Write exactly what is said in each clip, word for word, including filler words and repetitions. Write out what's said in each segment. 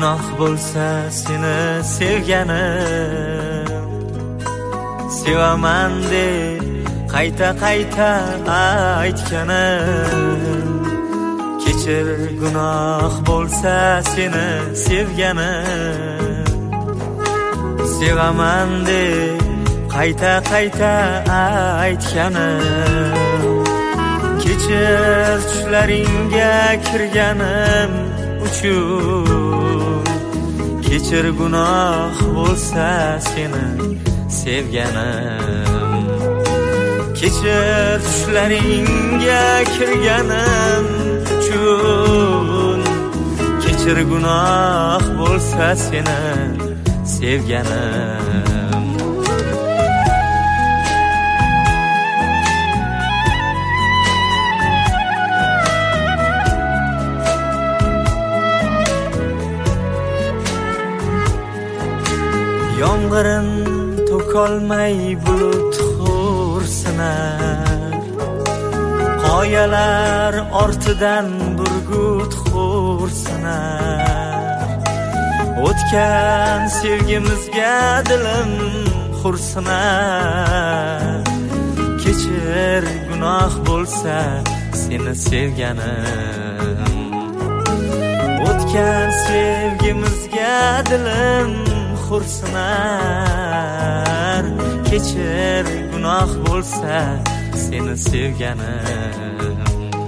gunoh bo'lsa seni sevganim, sevaman deb qayta qayta aytganim. Kechir gunoh bo'lsa seni sevganim, sevaman deb qayta qayta aytganim. Kechir tushlaringga kirganim uchun, kechir gunoh bo'lsa seni sevganim. Kechir tushlaringga kirganim uchun, kechir gunoh bo'lsa seni sevganim. Yomg'irin to'kolmay bulut xo'rsinar, qoyalar ortidan burgut xo'rsinar. O'tgan sevgimizga dilim xursinar. Kechir gunoh bo'lsa seni sevganim, o'tgan sevgimizga dilim xursinar. Kechir gunoh bo'lsa seni sevganim.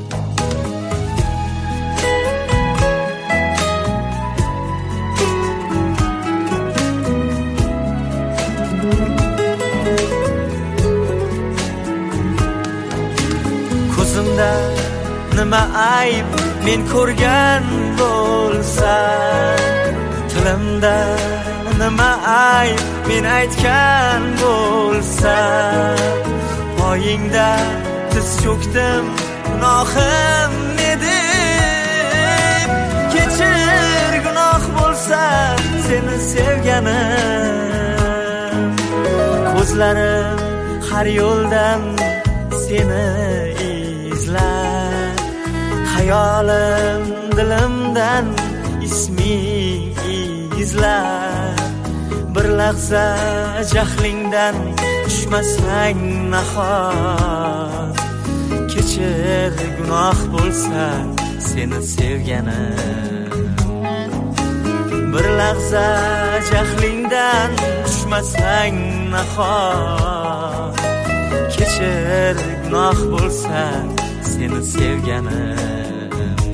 Ko'zimda nima ayb men ko'rgan bo'lsa, tilimda nima ayb men aytgan bo'lsa, poyingda tiz cho'kdim gunohim nedim. Kechir gunoh bo'lsa seni sevganim, ko'zlarim har yo'ldan seni izlar, xayolim dilimdan isming izlar. Bir lahza jahlingdan tushmasang nahot, kechir gunoh bo'lsa seni sevganim. Bir lahza jahlingdan tushmasang nahot, kechir gunoh bo'lsa seni sevganim.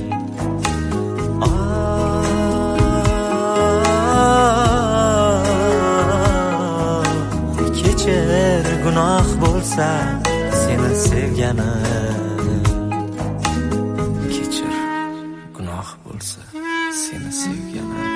Kechir gunoh bo'lsa seni sevganim. Kechir gunoh bo'lsa seni sevganim.